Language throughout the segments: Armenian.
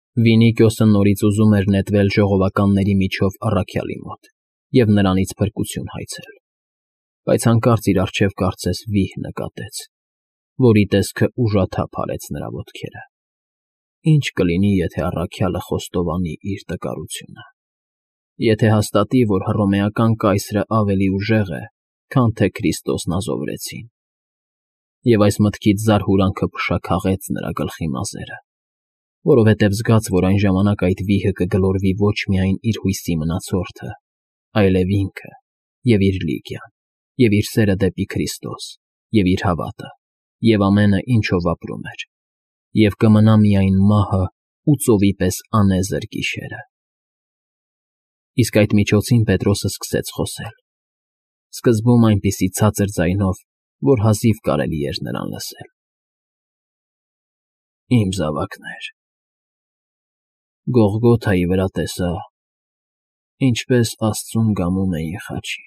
Վինիկիոսը նորից ուզում էր նետվել ժողովականների միջով առաքյալի մոտ և նրանից փրկություն հայցել, բայց հանկարծ իր առջև կարծես վիհ նկատեց, որի տեսքը ուժաթափ արեց նրա ոտքերը. ինչ կլինի, եթե առաքյալը խոստովանի իր տկարությունը, եթե հաստատի, որ հռոմեական կայսրը ավելի ուժեղ է, քան թե Քրիստոսն ազովրեցին, և այս մտքից զարհուրանքը փշաքաղեց նրա գլխի մազերը, որովհետև զգաց, որ այն ժամանակ այդ վիհը կգլորվի ոչ միայն իր հույսի մնացորդը, այլև ինքը, և իր Լիգիան, և իր սերը դեպի Քրիստոս, և իր հավատը, և ամենը, ինչով ապրում էր, և կմնա միայն մահը ու ծովի պես անեզր գիշերը։ Իսկ այդ միջոցին Պետրոսը սկսեց խոսել, սկզբում այնպիսի ցածր ձայնով, որ հազիվ կարելի էր նրան լսել. «Իմ զավակներ, Գողգոթայի վրա տեսա, ինչպես Աստծուն գամում էին խաչի,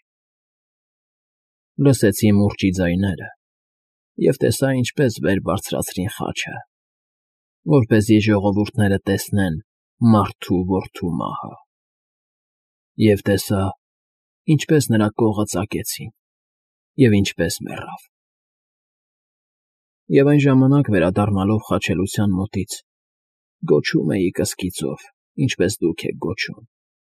լսեցի մուրճի ձայները և տեսա, ինչպես վեր բարձրացրին խաչը, որպեսզի ժողովուրդները տեսնեն Մարդու որդու մահը, և տեսա, ինչպես նրա կողը ծակեցին և ինչպես մեռավ։ Եվ այն ժամանակ, վերադառնալով խաչելության մոտից, գոչում էի կսկիծով, ինչպես դուք եք գոչում.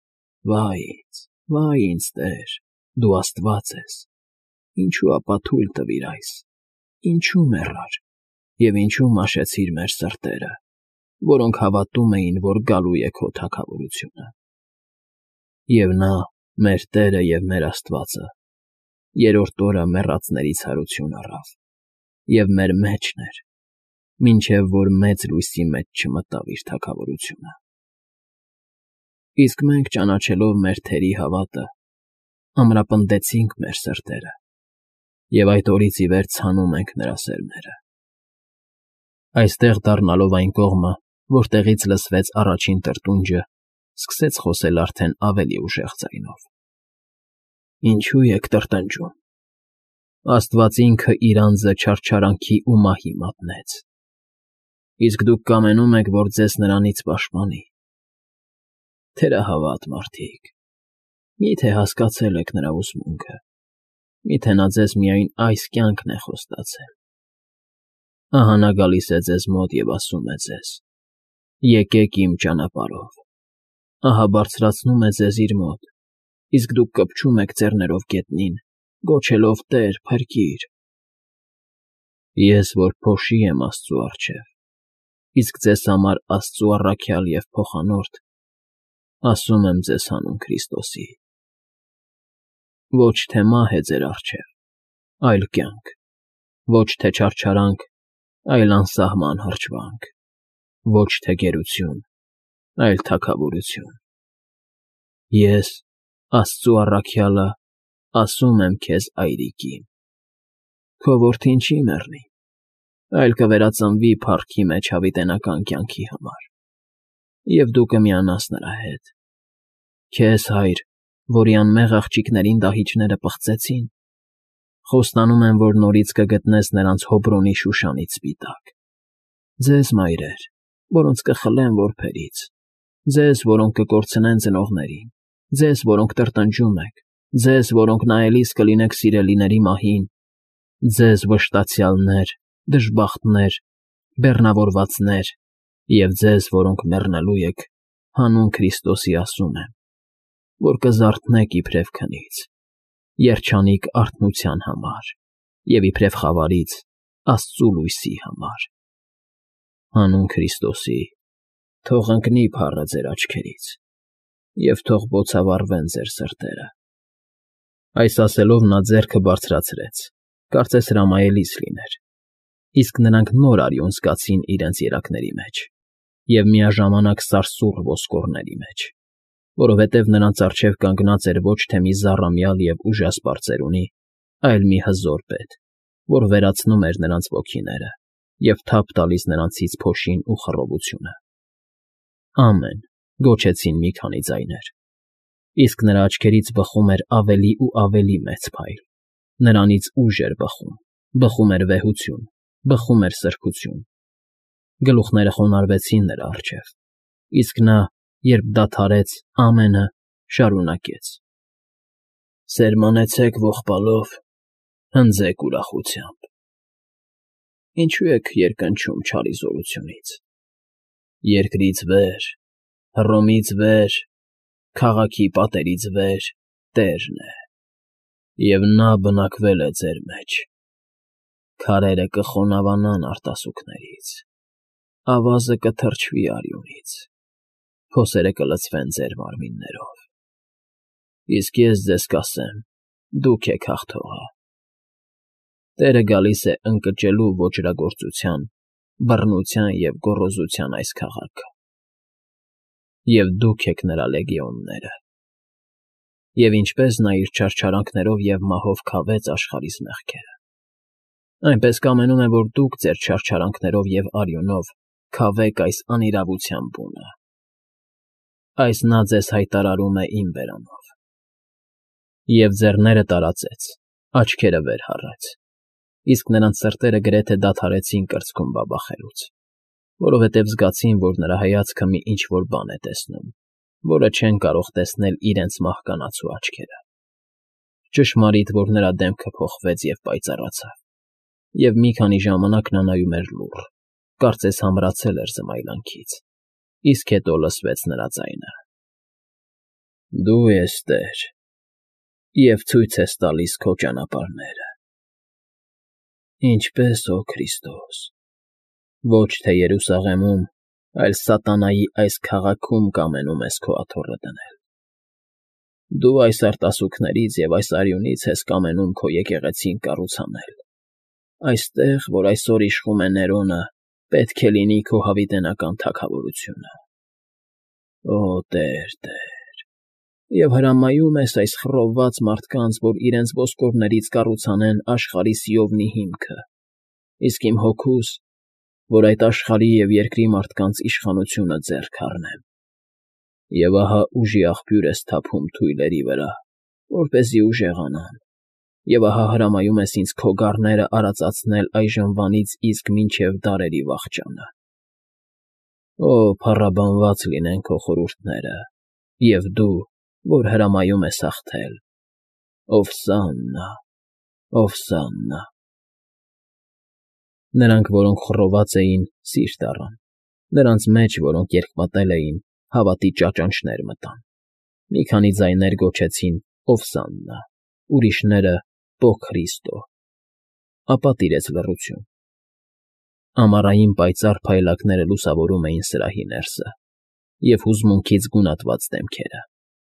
վայ ինձ, Տեր, դու Աստված ես, ինչու ապա թույլ տվիր այս, ինչու մեռար և ինչու մաշեցիր մեր սրտերը, որոնք հավատում էին, որ գալու է քո թագավորությունը։ Եվ նա, մեր Տերը և մեր Աստվածը, երրորդ օրը մեռածներից հարություն առավ և մեր մեջն էր, մինչև որ մեծ լույսի մեջ չմտավ իր թագավորությունը։ Իսկ մենք, ճանաչելով մեր թերի հավատը, ամրապնդեցինք մեր սրտերը և այդ օրից ի վեր ցանում ենք նրա սերմերը»։ Այստեղ, դառնալով այն կողմը, որտեղից լսվեց առաջին տրտունջը, սկսեց խոսել արդեն ավելի ուժեղ ձայնով. «Ինչո՞ւ եք տրտնջում. Աստված ինքը իր անձը չարչարանքի ու մահի մատնեց, իսկ դուք կամենում եք, որ ձեզ նրանից պաշտպանի։ Թերահավատ մարդիկ, մի՞թե հասկացել եք նրա ուսմունքը, մի՞թե նա ձեզ միայն այս կյանքն է խոստացել։ Ահա նա գալիս է ձեզ մոտ և ասում է ձեզ. «Եկեք իմ ճանապարհով»։ Ահա բարձրացնում է ձեզ իր մոտ, իսկ դուք կպչում եք ձեռներով գետնին, գոչելով. «Տե՛ր, փրկիր»։ Ես, որ փոշի եմ Աստծու առջև, իսկ ձեզ համար Աստծու առաքյալ և փոխանորդ, ասում եմ ձեզ հանուն Քրիստոսի. ոչ թե մահ է ձեր առջև, այլ կյանք, ոչ թե չարչարանք, այլ անսահման հրճվանք, ոչ թե գերություն, այլ թագավորություն։ Ես, Աստծու առաքյալը, ասում եմ քեզ, այրիկ իմ, քո որդին չի մեռնի, այլ կվերածնվի փառքի մեջ հավիտենական կյանքի համար, և դու կմիանաս նրա հետ։ Քեզ, հայր, որի անմեղ աղջիկներին դահիճները պղծեցին, խոստանում եմ, որ նորից կգտնես նրանց Հոբրոնի Շուշանից սպիտակ։ Ձեզ, մայրեր, որոնց կխլեն որբերից, ձեզ, որոնք կկորցնեն ծնողներին, ձեզ, որոնք տրտնջում եք, ձեզ, որոնք նայելիս կլինեք սիրելիների մահին, ձեզ, վշտացյալներ, դժբախտներ, բեռնավորվածներ, և ձեզ, որոնք մեռնելու եք, հանուն Քրիստոսի ասում եմ, որ կզարթնեք իբրև քնից, երջանիկ արթնության համար և իբրև խավարից Աստծու լույսի համար։ Հանուն Քրիստոսի թող ընկնի փառը ձեր աչքերից և թող բոցավառվեն ձեր սրտերը։ Այս ասելով նա ձեռքը բարձրացրեց, կարծես հրամայելիս լիներ, իսկ նրանք նոր արյուն զգացին իրենց երակների մեջ և միաժամանակ սարսուռ ոսկորների մեջ, որովհետև նրանց առջև կանգնած էր ոչ թե մի զառամյալ և ուժասպառ ծերունի, այլ մի հզոր պետ, որ վերացնում էր նրանց ոգիները և թափ տալիս նրանցից փոշին ու խռովությունը։ «Ամեն» գոչեցին մի քանի ձայներ, իսկ նրա աչքերից բխում էր ավելի ու ավելի մեծ փայլ, նրանից ուժ էր բխում էր վեհություն, բխում էր սրբություն։ Գլուխները խոնարհվեցին նրա առջև, Իսկ նա, երբ դադարեց, ամենը շարունակեց. Սերմանեցեք ողբալով, հնձեք ուրախությամբ։ Ինչու եք երկնչում չարի զորությունից։ Երկրից վեր, Հռոմից վեր, քաղաքի պատերից վեր Տերն է, և նա բնակվել է ձեր մեջ։ Քարերը կխոնավանան արտասուքներից, ավազը կթրջվի արյունից, փոսերը կլցվեն ձեր մարմիններով։ Իսկ ես ձեզ կասեմ. դուք եք հաղթողը։ Տերը գալիս է ընկճելու ոճրագործության, բռնության և գոռոզության այս քաղաքը։ Եվ դուք եք նրա լեգիոնները։ Եվ ինչպես նա իր չարչարանքներով և մահով քավեց աշխարհիս մեղքերը, այնպես կամենում է, որ դուք ձեր չարչարանքներով և արյունով քավեք այս անիրավության բունը։ Այս նա ձեզ հայտարարում է իմ բերանով։ Եվ ձեռները տարածեց, աչքերը վեր հառեց, իսկ նրանց սրտերը գրեթե դադարեցին կրծքում բաբախելուց, որովհետև զգացին, որ նրա հայացքը մի ինչ֊որ բան է տեսնում, որը չեն կարող տեսնել իրենց մահկանացու աչքերը։ Ճշմարիտ, որ նրա դեմքը փոխվեց և պայծառացավ, և մի քանի ժամանակ նա նայում էր լուռ, կարծես համրացել էր զմայլանքից, իսկ հետո լսվեց նրա ձայնը. Դու ես, Տեր, և ցույց ես տալիս քո ճանապարհները։ Ինչպես, օ Քրիստոս, ոչ թե Երուսաղեմում, այլ սատանայի այս քաղաքում կամենում ես քո աթոռը դնել։ Դու այս արտասուքներից և այս արյունից ես կամենում քո եկեղեցին կառուցանել։ Այստեղ, որ այսօր իշխում է Ներոնը, պետք է լինի քո հավիտենական թագավորությունը։ Օ Տեր, Տեր, և հրամայում ես այս խռովված մարդկանց, որ իրենց ոսկորներից կառուցանեն աշխարհի Սիովնի հիմքը, իսկ իմ հոգուս, որ այդ աշխարհի և երկրի մարդկանց իշխանությունը ձեռք առնեմ։ Եվ ահա ուժի աղբյուր ես թափում թույլերի վրա, որպեսզի ուժեղանան, և ահա հրամայում ես ինձ քո գառները արածացնել այժմվանից իսկ մինչև դարերի վախճանը։ Օ, փառաբանված լինեն քո խորհուրդները, և դու, որ հրամայում ես հաղթել։ Ովսա՛ննա, ովսա՛ննա։ Նրանք, որոնք խռոված էին, սիրտ առան, նրանց մեջ, որոնք երկմտել էին, հավատի ճաճանճներ մտան։ Մի քանի ձայներ գոչեցին. Ովսա՛ննա, ուրիշները՝ Պո Քրիստո։ Ապա տիրեց լռություն։ Ամառային պայծառ փայլակները լուսավորում էին սրահի ներսը և հուզմունքից գունատված դեմքերը։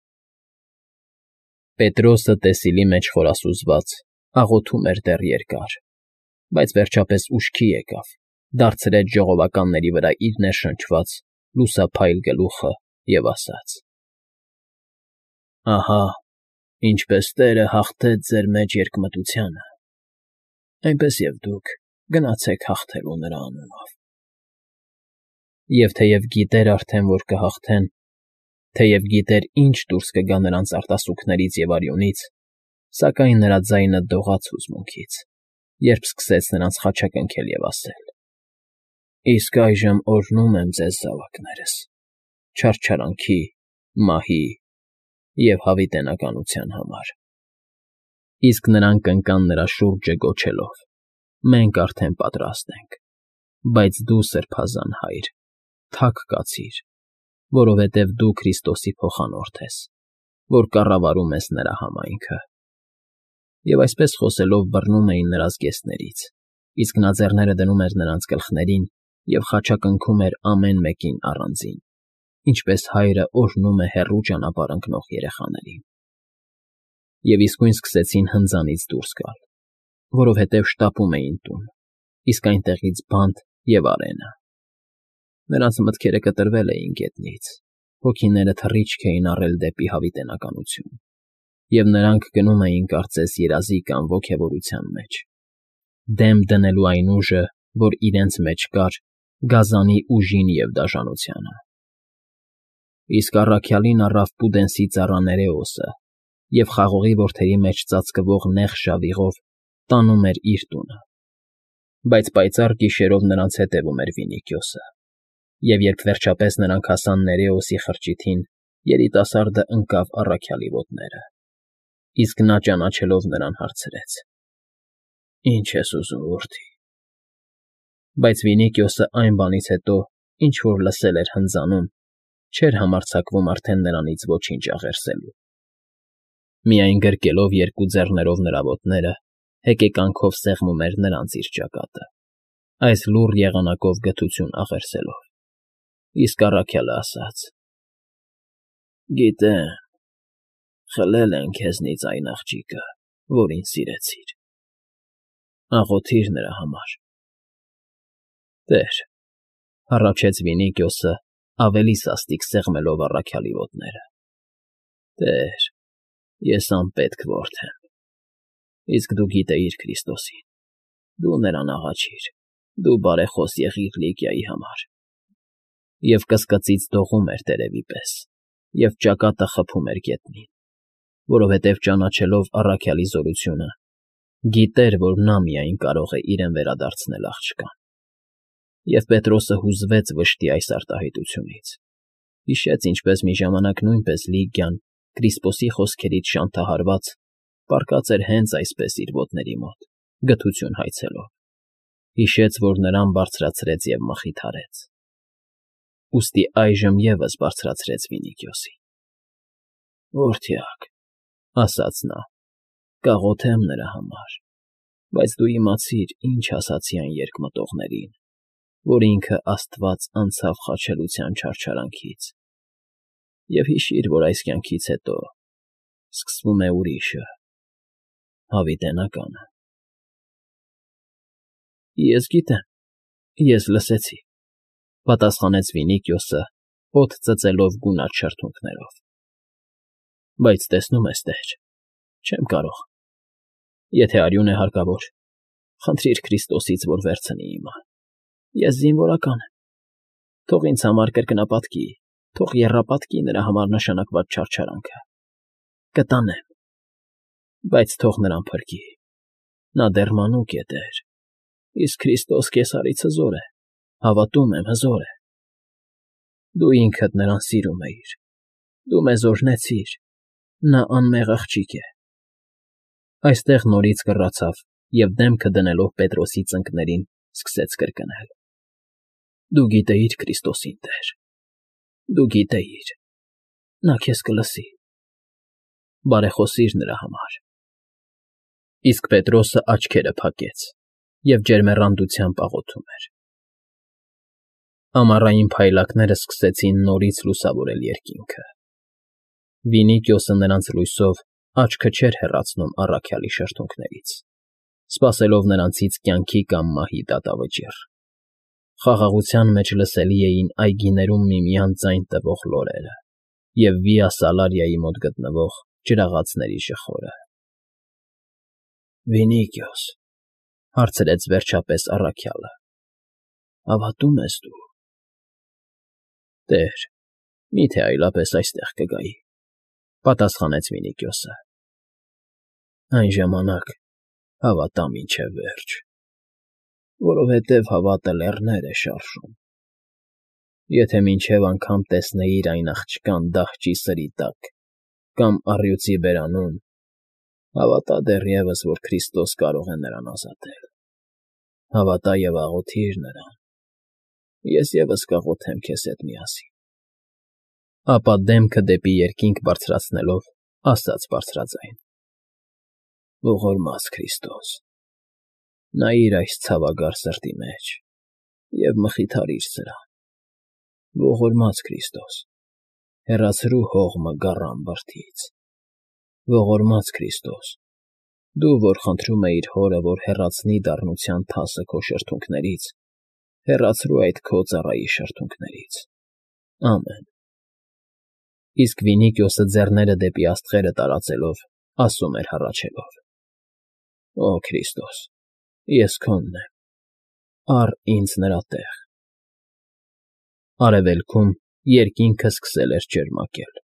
Պետրոսը, տեսիլի մեջ խորասուզված, աղոթում էր դեռ երկար, բայց վերջապես ուշքի եկավ, դարձրեց ժողովականների վրա իր ներշնչված, լուսափայլ գլուխը և ասաց. Ահա, ինչպես Տերը հաղթեց ձեր մեջ երկմտությանը, այնպես և դուք գնացեք հաղթելու նրա անունով։ Եվ թեև գիտեր արդեն, որ կհաղթեն, թեև գիտեր ինչ դուրս կգա նրանց արտասուքներից և արյունից, սակայն նրա ձայնը դողաց հուզմունքից, երբ սկսեց նրանց խաչակնքել և ասել. Իսկ այժմ օրհնում եմ ձեզ, զավակներս, չարչարանքի, մահի և հավիտենականության համար։ Իսկ նրանք ընկան նրա շուրջը գոչելով. Մենք արդեն պատրաստ ենք, բայց դու, սրբազան հայր, թափ կացիր, որովհետև դու Քրիստոսի փոխանորդ ես, որ կառավարում ես նրա համայնքը։ Եվ այսպես խոսելով բռնում էին նրա զգեստներից, իսկ նա ձեռները դնում էր նրանց գլխներին և խաչակնքում էր ամեն մեկին առանձին, ինչպես հայրը օրհնում է հեռու ճանապարհ ընկնող երեխաներին։ Եվ իսկույն սկսեցին հնձանից դուրս գալ, որովհետև շտապում էին տուն, իսկ այնտեղից բանտ և արենը։ Նրանց մտքերը կտրվել էին գետնից, հոգիները թռիչք էին առել դեպի հավիտենականություն, և նրանք գնում էին կարծես երազի կամ ոգևորության մեջ, դեմ դնելու այն ուժը, որ իրենց մեջ կար, գազանի ուժին և դաժանությանը։ Իսկ առաքյալին առավ Պուդենսի ծառա Ներեոսը և խաղողի որդերի մեջ ծածկվող նեղ շավիղով տանում էր իր տունը, բայց պայծառ գիշերով նրանց հետևում էր Վինիքիոսը։ Եվ երբ վերջապես նրանք հասան Ներեոսի խրճիթին, երիտասարդը ընկավ առաքյալի ոտները, իսկ նա ճանաչելով նրան հարցրեց. «Ինչ ես ուզում, որդի»։ Բայց Վինիկիոսը այն բանից հետո, ինչ որ լսել էր հնձանում, չէր համարձակվում արդեն նրանից ոչինչ աղերսելու։ Միայն գրկելով երկու ձեռներով նրա ոտները, հեկեկանքով սեղմում էր նրանց իր ճակատը, այս լուռ եղանակով գթություն աղերսելով։ Իսկ առաքյալը ասաց. «Գիտեմ, խլել են քեզնից այն աղջիկը, որին սիրեցիր. աղոթի՛ր նրա համար»։ Տեր,֊ հառաչեց Վինիկիոսը, ավելի սաստիկ սեղմելով առաքյալի ոտները,֊ Տեր, ես անպետք որդն եմ, իսկ դու գիտեիր Քրիստոսին, դու նրան աղաչիր, դու բարեխոս եղիր Լիկիայի համար։ Եվ կսկծից դողում էր տերևի պես, և ճակատը խփում էր գետնին, որովհետև ճանաչելով առաքյալի զորությունը, գիտեր, որ նա միայն կարող է իրեն վերադարձնել աղջկան։ Եվ Պետրոսը հուզվեց վշտի այս արտահայտությունից, հիշեց, ինչպես մի ժամանակ նույնպես Լիգիան, Կրիսպոսի խոսքերից շանթահարված, պառկած էր հենց այսպես իր ոտների մոտ, գթություն հայցելով, հիշեց, որ նրան բարձրացրեց և մխիթարեց։ Ուստի այժմ ևս բարձրացրեց Վինիկիոսին։ «Որդյակ,֊ ասաց նա,֊ կաղոթեմ նրա համար, բայց դու իմացիր, ինչ ասացի այն երկմտողներին, որ ինքը Աստված անցավ խաչելության չարչարանքից, և հիշիր, որ այս կյանքից հետո սկսվում է ուրիշը, հավիտենականը»։ Ես գիտեմ, ես լսեցի,֊ պատասխանեց Վինիկիոսը, օդ ծծելով գունատ շրթունքներով։ Բայց տեսնում ես, տեր, չեմ կարող։ Եթե արյուն է հարկավոր, խնդրիր Քրիստոսից, որ վերցնի իմը։ Ես զինվորական եմ։ Թող ինձ համար կրկնապատկի, թող եռապատկի նրա համար նշանակված չարչարանքը։ Կտանեմ, բայց թող նրան փրկի։ Նա դեռ մանուկ է, տեր, իսկ Քրիստոս Կեսարից հզոր է, հավատում եմ, հզոր է։ Դու ինքդ նրան սիրում էիր, դու մեզ օրհնեցիր, նա անմեղ աղջիկ է։ Այստեղ նորից կռացավ և դեմքը դնելով Պետրոսի ծնկներին սկսեց կրկնել. «Դու գիտեիր Քրիստոսին, Տեր, դու գիտեիր, նա քեզ կլսի, բարեխոսի՛ր նրա համար»։ Իսկ Պետրոսը աչքերը փակեց և ջերմեռանդությամբ աղոթում էր։ Ամառային փայլակները սկսեցին նորից լուսավորել երկինքը։ Վինիկիոսը նրանց լույսով աչքը չէր հեռացնում առաքյալի շրթունքներից, սպասելով նրանցից կյանքի կամ մահի դատավճիռ։ Խաղաղության մեջ լսելի էին այգիներում միմյանց ձայն տվող լորերը և Վիա Սալարիայի մոտ գտնվող ջրաղացների ժխորը։ «Վինիկիոս,֊ հարցրեց վերջապես առաքյալը,֊ հավատո՞ւմ ես դու»։ «Տեր, մի՞թե այլապես այստեղ կգայի,֊ պատասխանեց Վինիկիոսը։ «Այն ժամանակ հավատա մինչև վերջ, որովհետև հավատը լեռներ է շարժում։ Եթե մինչև անգամ տեսնեիր այն աղջկան դահճի սրի տակ կամ առյուծի բերանում, հավատա դեռևս, որ Քրիստոս կարող է նրան ազատել։ Հավատա և աղոթի՛ր նրան, ես ևս կաղոթեմ քեզ հետ միասին»։ Ապա դեմքը դեպի երկինք բարձրացնելով, ասաց բարձրաձայն. «Ողորմած Քրիստոս, նայիր այս ցավագար սրտի մեջ և մխիթարիր սրան։ Ողորմած Քրիստոս, հեռացրու հողմը գառան բրդից։ Ողորմած Քրիստոս, դու, որ խնդրում էիր Հորը, որ հեռացնի դառնության թասը քո շրթունքներից, հեռացրու այդ քո ծառայի շրթունքներից։ Ամեն»։ Իսկ Վինիկիոսը ձեռները դեպի աստղերը տարածելով, ասում էր հառաչելով. «Օ Քրիստոս, ես քոնն եմ, առ ինձ նրա տեղ»։ Արևելքում երկինքը սկսել էր ճերմակել։